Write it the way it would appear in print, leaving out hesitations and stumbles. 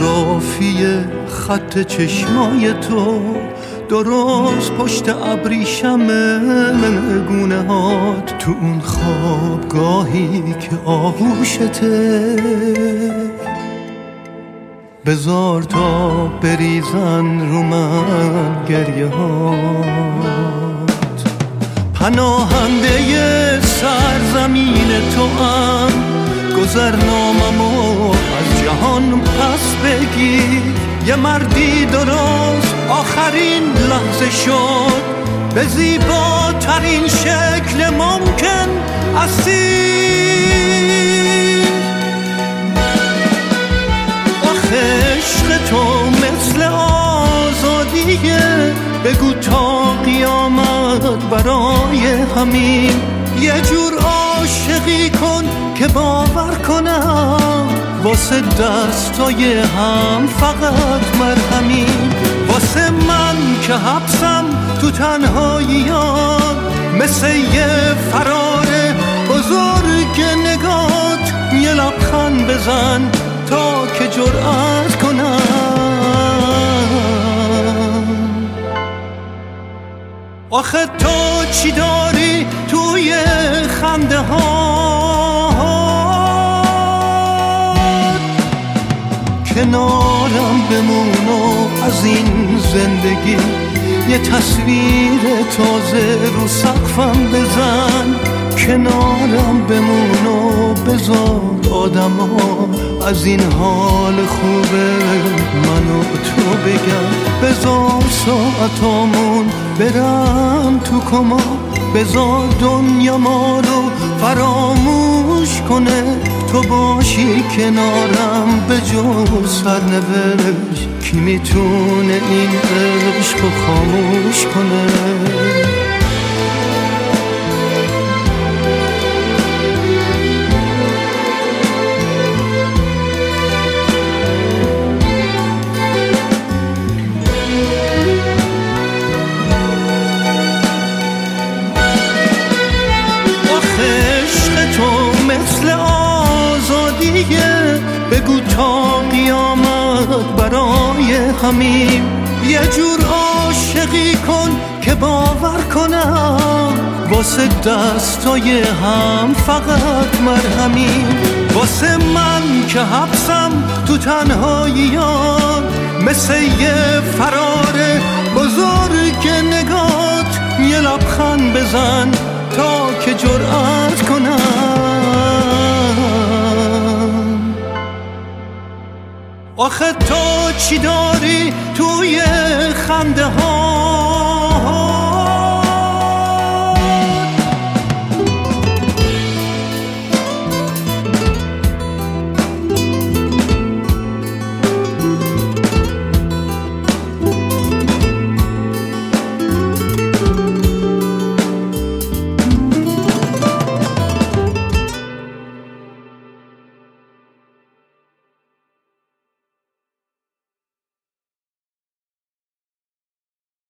فوتوگرافی خط چشمای تو، درست پشت ابریشم گونه هات، تو اون خوابگاهی که آغوشته. بذار تا بریزن رو من گریه هات، پناهنده سرزمین تو هم، گذرناممو از جهان پس بگیر. یه مردی درست آخرین لحظه شد، به زیباترین شکل ممکن اسیر. آخه عشق تو مثل آزادیه، بگو تا قیامت برای همین. یه جور عاشقی کن که باور کنم، واسه دستای هم فقط مرهمی. واسه من که حبسم تو تنهاییات، مثل یه فرار بزرگ نگات. یه لبخند بزن تا که جرأت کنم. آخه تو چی داری توی خنده ها؟ کنارم بمون و از این زندگی یه تصویر تازه رو سقفم بزن. کنارم بمون و بذار آدم ها از این حال خوبه منو تو بگم. بذار ساعتامون برم تو کما، بذار دنیا ما رو فراموش کنه. تو باشی کنارم به جز سرنوشت، کی میتونه این عشق رو خاموش کنه؟ بگو تا قیامت برای همین. یه جور عاشقی کن که باور کنم، واسه دستای هم فقط مرهمی. واسه من که حبسم تو تنهاییات، مثل یه فرار بزرگ نگات. یه لبخند بزن تا که جرأت کنم. آخه تو چی داری توی خنده ها؟